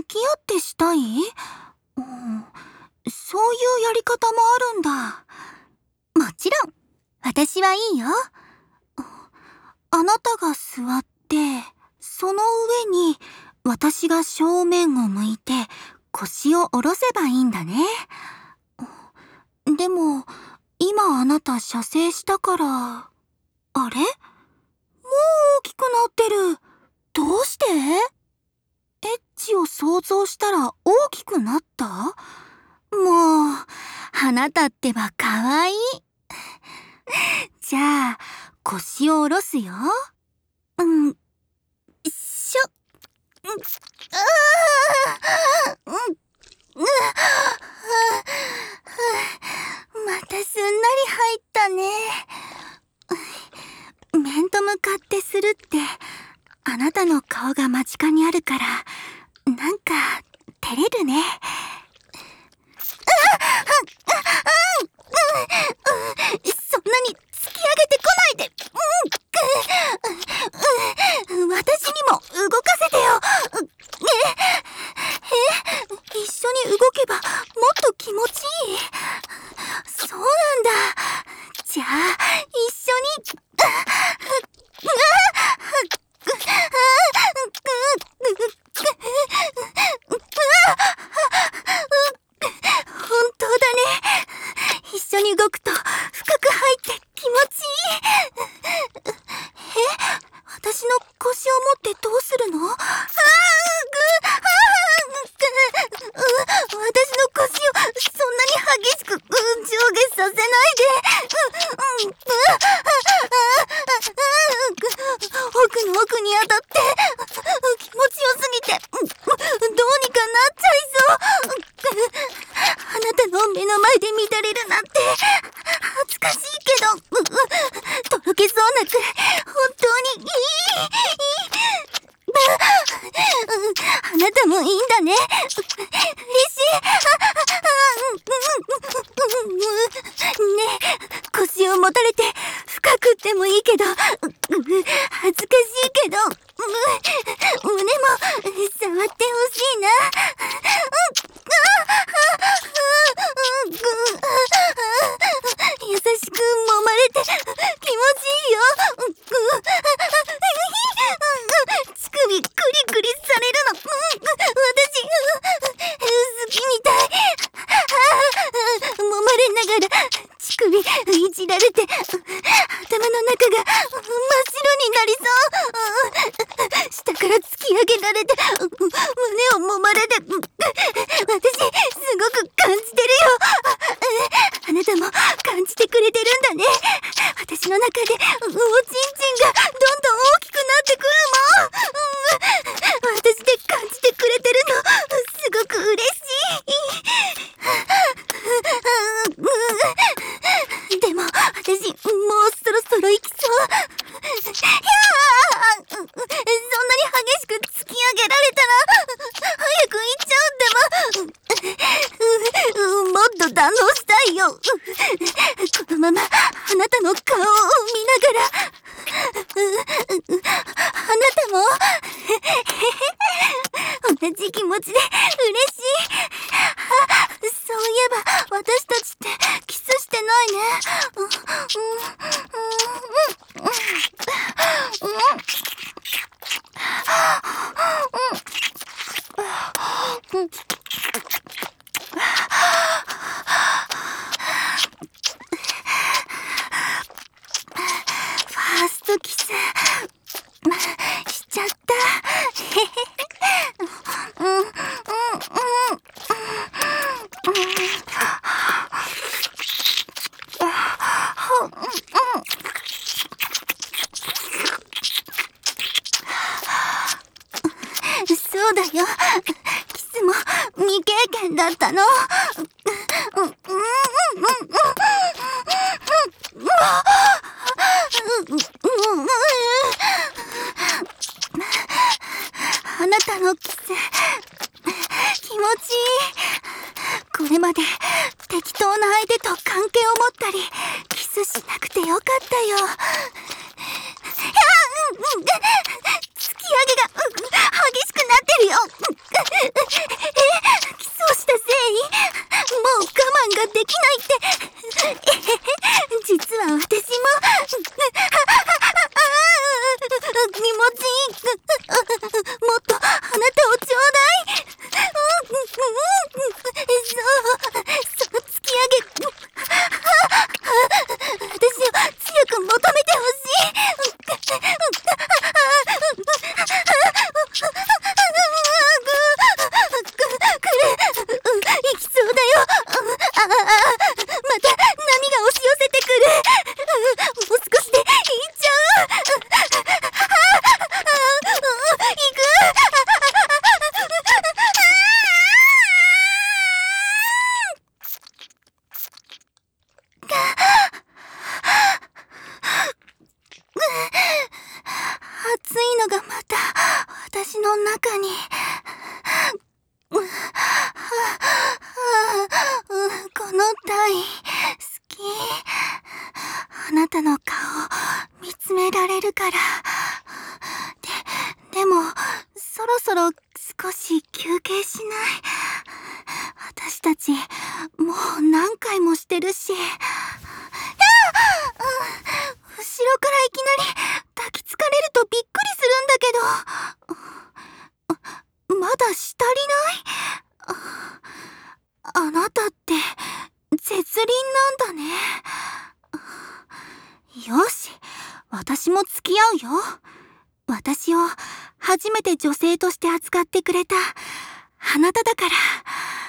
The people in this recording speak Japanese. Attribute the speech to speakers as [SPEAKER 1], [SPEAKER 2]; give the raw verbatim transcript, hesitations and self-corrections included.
[SPEAKER 1] き合ってしたい？うん、そういうやり方もあるんだ。もちろん、私はいいよ。あなたが座って、その上に私が正面を向いて腰を下ろせばいいんだね。でも、今あなた射精したから、あれ？もう大きくなってる。どうして？エッチを想像したら大きくなった？もう、あなたってばかわいい。じゃあ、腰を下ろすよ。うん、しょ、うん、あー、うん、うん、またすんなり入ったね。面と向かってするって、あなたの顔が間近にあるから、なんか、照れるね。そんなに突き上げてこないで。うん、私にも動かせてよ。え、え、一緒に動けばもっと気持ちいい？そうなんだ。じゃあ、一緒に。本当だね。一緒に動くと深く入って気持ちいい。え、私の腰を持ってどうするの？あー、ぐ、あー、ぐ、私の腰をそんなに激しく、うん、上下させないで。うん、うん、奥の奥に当たって気持ちよすぎて、どうにかなっちゃいそう。あなたの目の前で乱れるなんて恥ずかしいけど、とろけそうなくらい本当にいい。あなたもいいんだね。嬉しい。ねえ、腰を持たれて深くってもいいけど、恥ずかしいけど、胸も触ってほしいな。優しく揉まれて気持ちいいよ。乳首クリクリされるの、私好きみたい。揉まれながら乳首いじられて頭の中が真っ白になりそう。下から突き上げられて胸を揉まれて、私すごく感じてるよ。あなたも感じてくれてるんだね。私の中でおちんちんがどんどん大きくなってくるもん。私で感じてくれてるのすごく嬉しい。でも私もうそろそろ行きそう。ひゃー、そんなに激しく突き上げられたら早く行っちゃうんでも。もっと堪能したいよ。このままあなたの顔を見ながら、あなたも同じ気持ちで嬉しい。そういえば私たちってキスしてないね。ファーストキスしちゃった。そうだよ。キスも未経験だったの。あなたのキス気持ちいい。これまで適当な相手と関係を持ったりキスしなくてよかったよ。突き上げが激しくなってるよ。 うこのタイ、好き。あなたの顔、見つめられるから。で、でも、そろそろ少し休憩しない？私たち、もう何回もしてるし。後ろからいきなり抱きつかれるとびっくりするんだけど。まだしたりない？あなたって絶倫なんだね。よし、私も付き合うよ。私を初めて女性として扱ってくれたあなただから。